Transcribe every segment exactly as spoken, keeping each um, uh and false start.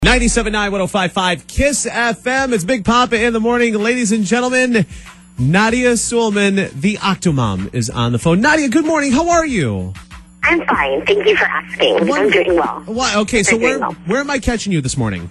ninety-seven point nine, one oh five point five KISS F M. It's Big Papa in the morning. Ladies and gentlemen, Nadia Suleman, the Octomom, is on the phone. Nadia, good morning. How are you? I'm fine. Thank you for asking. What, I'm doing well. Why, okay, so where, well. where am I catching you this morning?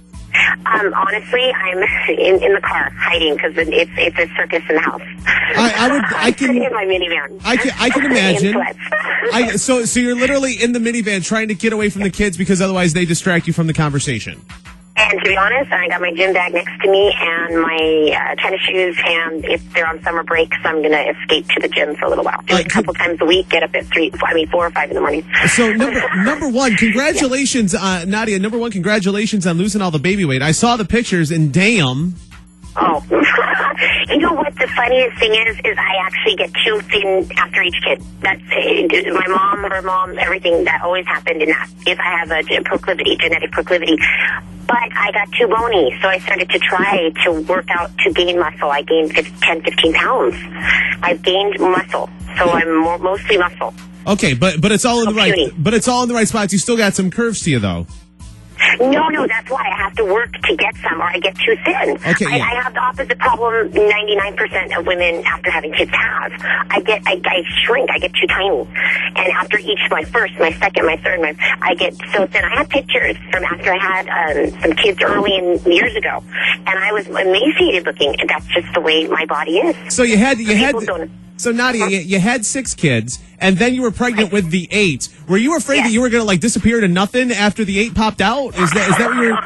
Um, honestly, I'm in, in the car hiding because it's it's a circus in the house. I, I would. I can. I'm in my minivan. I can. I can imagine. I, so, so you're literally in the minivan trying to get away from the kids because otherwise they distract you from the conversation. And to be honest, I got my gym bag next to me and my uh, tennis shoes. And if they're on summer breaks, I'm going to escape to the gym for a little while. Do it a couple times a week. Get up at three. I mean, four or five in the morning. So number number one, congratulations, yeah. uh, Nadia. Number one, congratulations on losing all the baby weight. I saw the pictures, and damn. Oh, you know what the funniest thing is, is I actually get too thin after each kid. That's uh, my mom, her mom, everything that always happened in that. If I have a proclivity, genetic proclivity. But I got too bony, so I started to try to work out to gain muscle. I gained ten, fifteen pounds. I've gained muscle, so I'm more, mostly muscle. Okay, but but it's all in the right. Puny. But it's all in the right spots. You still got some curves to you, though. No, no, that's why I have to work to get some, or I get too thin. Okay, I, yeah. I have the opposite problem ninety-nine percent of women after having kids have. I get, I, I shrink, I get too tiny. And after each, my first, my second, my third, my, I get so thin. I have pictures from after I had um, some kids early in years ago, and I was emaciated looking. And that's just the way my body is. So you had, you People had, don't- so Nadia, you, you had six kids, and then you were pregnant with the eight. Were you afraid Yes. that you were going to like disappear to nothing after the eight popped out? Is that is that what you're?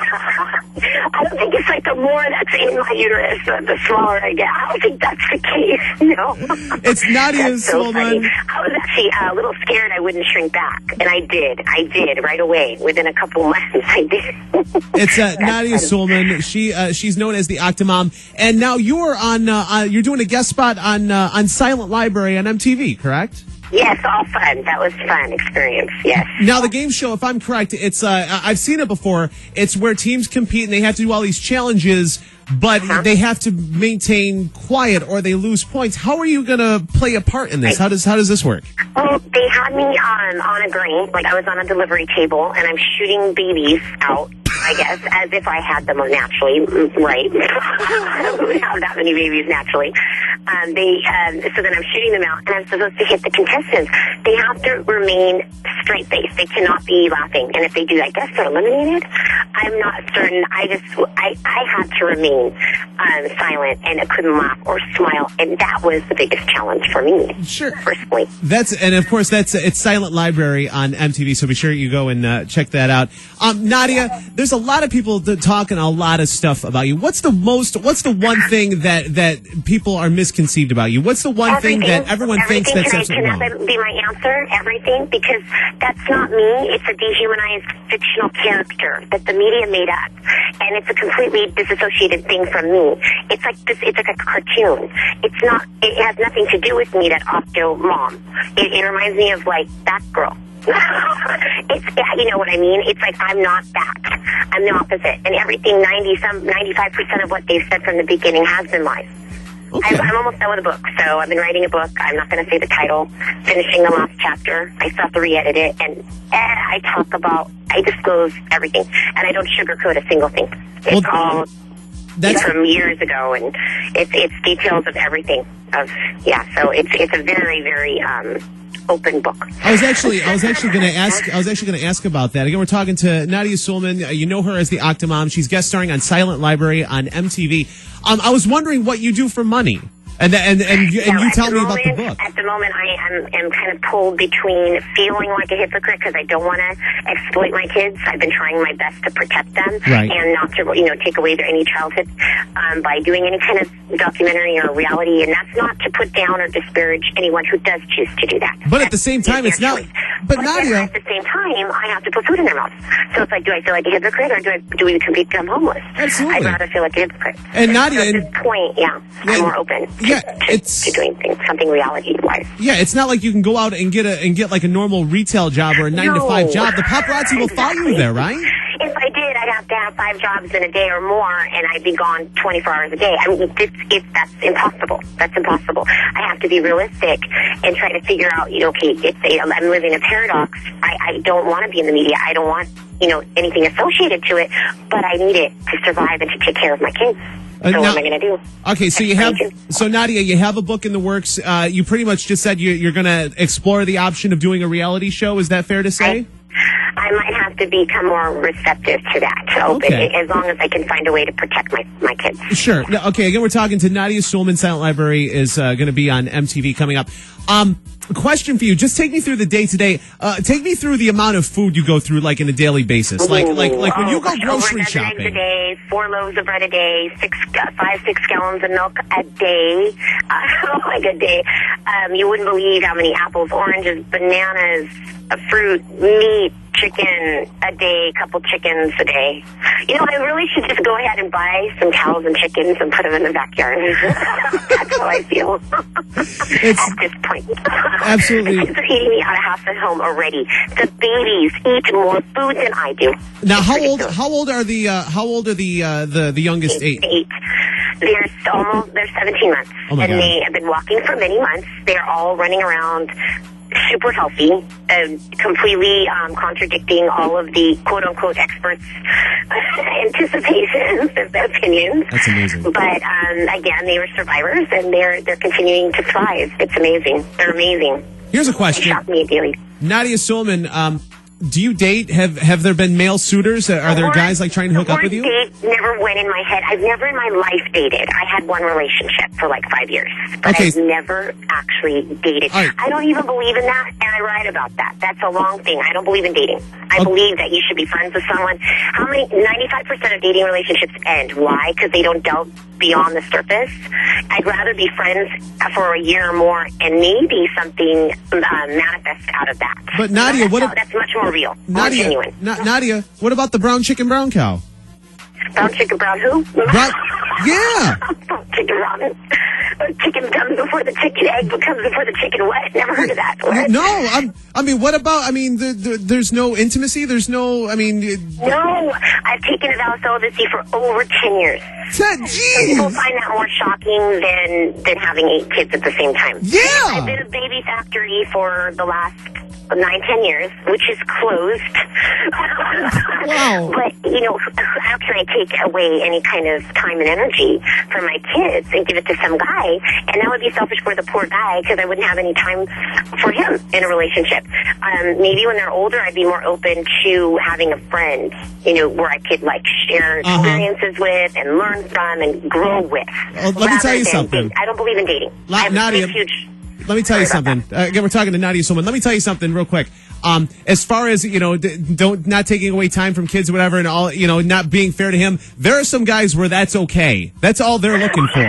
I don't think it's like the more that's in my uterus, uh, the smaller I get. I don't think that's the case. No. It's Nadia That's so Suleman. funny. I was actually uh, a little scared I wouldn't shrink back, and I did. I did right away. Within a couple months, I did. It's uh, Nadia Suleman. She uh, she's known as the Octomom, and now you're on. Uh, uh, you're doing a guest spot on uh, on Silent Library on M T V, correct? Yes, all fun. That was fun experience. Yes. Now, the game show, if I'm correct, it's uh, I've seen it before. It's where teams compete and they have to do all these challenges, but Uh-huh. they have to maintain quiet or they lose points. How are you going to play a part in this? How does how does this work? Well, they had me on on a gurney, like I was on a delivery table, and I'm shooting babies out, I guess, as if I had them naturally, right? I don't have that many babies naturally. Um, they, um, so then I'm shooting them out, and I'm supposed to hit the contestants. They have to remain straight-faced. They cannot be laughing, and if they do, I guess they're eliminated. I'm not certain. I just, I, I had to remain um, silent, and I couldn't laugh or smile, and that was the biggest challenge for me. Sure. Personally. That's and of course that's it's Silent Library on M T V. So be sure you go and uh, check that out. Um, Nadia, there's a lot of people that talking a lot of stuff about you. What's the most? What's the one thing that that people are misconceived about you? What's the one Everything. thing that everyone Everything. thinks that's can absolutely I, wrong? Can that be my answer? Everything, because that's not me. It's a dehumanized fictional character that the media made up, and it's a completely disassociated thing from me. It's like this. It's like a cartoon. It's not. It has nothing to do with me. That Octomom. It, it reminds me of like Batgirl. It's, you know what I mean? It's like I'm not that. I'm the opposite, and everything ninety some ninety-five percent of what they've said from the beginning has been lies. Okay. I'm, I'm almost done with a book, so I've been writing a book. I'm not going to say the title. Finishing the last chapter. I still have to re-edit it, and eh, I talk about, I disclose everything, and I don't sugarcoat a single thing. It's Well, all that's from years ago, and it's it's details of everything. Of yeah, so it's it's a very very um, open book. I was actually, I was actually going to ask, I was actually going to ask about that. Again, we're talking to Nadia Suleman. Uh, You know her as the Octomom. She's guest starring on Silent Library on M T V. Um, I was wondering what you do for money, and and and you, and No, you at tell the me moment, about the book. At the moment, I am, am kind of pulled between feeling like a hypocrite because I don't want to exploit my kids. I've been trying my best to protect them Right. and not to, you know, take away their any childhood um, by doing any kind of documentary or reality. And that's not to put down or disparage anyone who does choose to do that. But at the same time, That's it's their not. choice. But then Nadia, at the same time, I have to put food in their mouth. So it's like, do I feel like a hypocrite or do I do we compete to become homeless? Absolutely. I'd rather feel like a hypocrite. And Nadia, so at and- this point, yeah, Yeah, I'm more open to, yeah, to, it's- to doing things, something reality-wise. yeah, it's not like you can go out and get a and get like a normal retail job or a nine to No. five job. The paparazzi will follow you Exactly. there, right? If I did, I'd have to have five jobs in a day or more, and I'd be gone twenty-four hours a day. I mean, it's, it's, that's impossible. That's impossible. I have to be realistic and try to figure out, you know, okay, it's a, I'm living a paradox. I, I don't want to be in the media. I don't want, you know, anything associated to it, but I need it to survive and to take care of my kids. Uh, so now, what am I going to do? Okay, so you have, so Nadia, you have a book in the works. Uh, you pretty much just said you, you're going to explore the option of doing a reality show. Is that fair to say? I, I might have to become more receptive to that, to open Okay. it, as long as I can find a way to protect my, my kids. Sure. No, okay, again, we're talking to Nadia Suleman. Silent Library is uh, going to be on M T V coming up. Um, question for you. Just take me through the day-to-day. Uh, take me through the amount of food you go through, like, in a daily basis. Like, like, like when you go Over a grocery dozen eggs a shopping. day, four loaves of bread a day, six, uh, five, six gallons of milk a day. Uh, like a day. Um, you wouldn't believe how many apples, oranges, bananas, uh, fruit, meat, chicken a day, couple chickens a day. You know, I really should just go ahead and buy some cows and chickens and put them in the backyard. That's how I feel It's- at this point. Absolutely. The kids are eating me out of house and home already. The babies eat more food than I do. Now, It's how old? ridiculous. How old are the? Uh, how old are the? Uh, the the youngest eight? Eight. They're almost, they're seventeen months. Oh my and God. they have been walking for many months. They're all running around super healthy, uh, completely um, contradicting all of the quote-unquote experts' anticipations of their opinions. That's amazing. But um, again, they were survivors, and they're they're continuing to thrive. It's amazing. They're amazing. Here's a They question. shock me daily. Nadia Suleman, um, do you date? Have have there been male suitors? Are there Or- guys like trying to hook the up with word you? Date never went in my head. I've never in my life dated. I had one relationship for like five years, but Okay. I've never actually dated. All right. I don't even believe in that, and I write about that. That's a wrong thing. I don't believe in dating. I Okay. believe that you should be friends with someone. How many? ninety-five percent of dating relationships end. Why? Because they don't delve beyond the surface. I'd rather be friends for a year or more, and maybe something uh, manifest out of that. But Nadia, that's what how- if- that's much more real, more Nadia, genuine. Na- Nadia, what about the brown chicken, brown cow? Brown chicken, brown who? Brown, yeah. Chicken ramen. Chicken comes before the chicken, egg comes before the chicken what? Never heard of that. What? No, I'm, I mean, what about? I mean, the, the, there's no intimacy. There's no. I mean, it- No, I've taken a vow of celibacy for over ten years. that, People jeez. find that more shocking than than having eight kids at the same time. Yeah. I've been a baby factory for the last nine, ten years, which is closed. Wow. But, you know, how can I take away any kind of time and energy from my kids and give it to some guy? And that would be selfish for the poor guy because I wouldn't have any time for him in a relationship. Um, maybe when they're older, I'd be more open to having a friend, you know, where I could, like, share Uh-huh. experiences with and learn from and grow with. Well, let me tell rather you than something. date. I don't believe in dating. La- I have a Nadia, big, huge... Let me tell you Sorry about something. Uh, again, we're talking to Nadia Suleman. Let me tell you something real quick. Um, as far as, you know, d- don't, not taking away time from kids or whatever and all, you know, not being fair to him, there are some guys where that's okay. That's all they're looking for.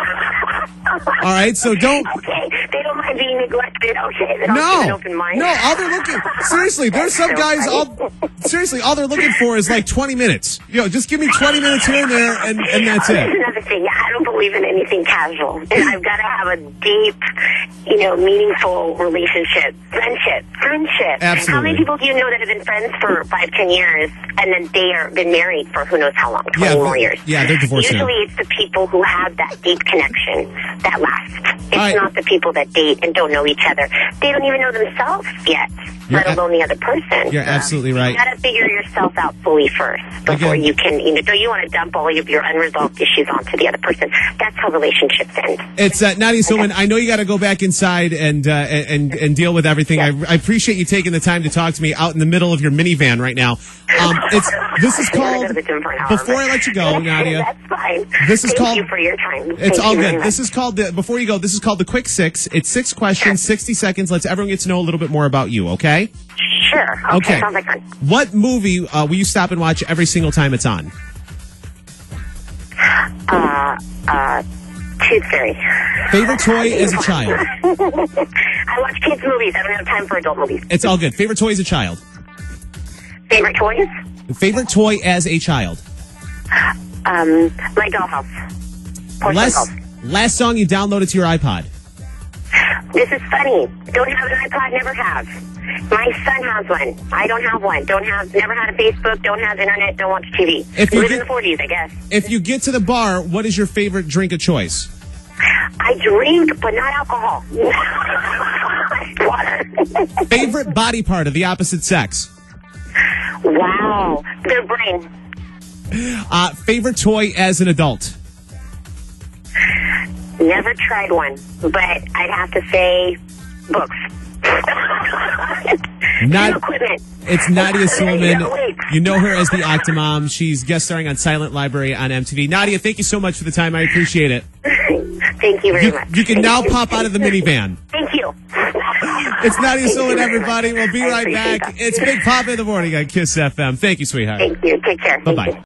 All right, so don't. Okay, they don't mind being neglected. Okay, they don't No, have an open mind. no. All they're looking seriously. There's some That's so guys. funny. All seriously, all they're looking for is like twenty minutes. You know, just give me twenty minutes here and there, and, and that's There's it. another thing. I don't believe in anything casual. And I've got to have a deep, you know, meaningful relationship, friendship, friendship. Absolutely. How many people do you know that have been friends for five, ten years, and then they are been married for who knows how long, twenty Yeah, more years? yeah, they're divorced now. Usually, it's the people who have that deep connection that lasts. It's All right. not the people that date and don't know each other. They don't even know themselves yet, You're let a- alone the other person. You're absolutely right. You got to figure yourself out fully first before Again- you can, you know, don't you want to dump all of your unresolved issues onto the other person. That's how relationships end. It's uh, Nadia Suleman. I know you got to go back inside and uh, and and deal with everything. I, I appreciate you taking the time to talk to me out in the middle of your minivan right now. Um, it's this is I'm gonna called. go to the gym for an hour, Before but- I let you go, Nadia. That's fine. This is Thank called- you for your time. It's Thank all you very good. much. This is called the. Before you go, this is called the Quick Six. It's six questions, sixty seconds. Let's everyone get to know a little bit more about you. Okay. Sure. Okay. Okay. Sounds like fun. What movie uh, will you stop and watch every single time it's on? Uh, uh, Tooth Fairy. Favorite toy as a child? I watch kids' movies. I don't have time for adult movies. It's all good. Favorite toy as a child? Favorite toys? Favorite toy as a child? Um, my dollhouse. Porcelain Last, dolls. last song you downloaded to your iPod? This is funny. Don't have an iPod, never have. My son has one. I don't have one. Don't have, never had a Facebook, don't have internet, don't watch T V. If you Live get- in the forties, I guess. If you get to the bar, what is your favorite drink of choice? I drink, but not alcohol. Water. Favorite body part of the opposite sex? Wow. Their brain. Uh, favorite toy as an adult? Never tried one, but I'd have to say books. Not- equipment. It's Nadia Suleman. No, wait. You know her as the Octomom. She's guest starring on Silent Library on M T V. Nadia, thank you so much for the time. I appreciate it. Thank you very You, much. you can now pop out of the minivan. Thank you. It's Nadia Thank you Suleman, very everybody. much. We'll be I right appreciate back. that. It's Big Papa in the Morning on Kiss F M. Thank you, sweetheart. Thank you. Take care. Thank Bye-bye. you.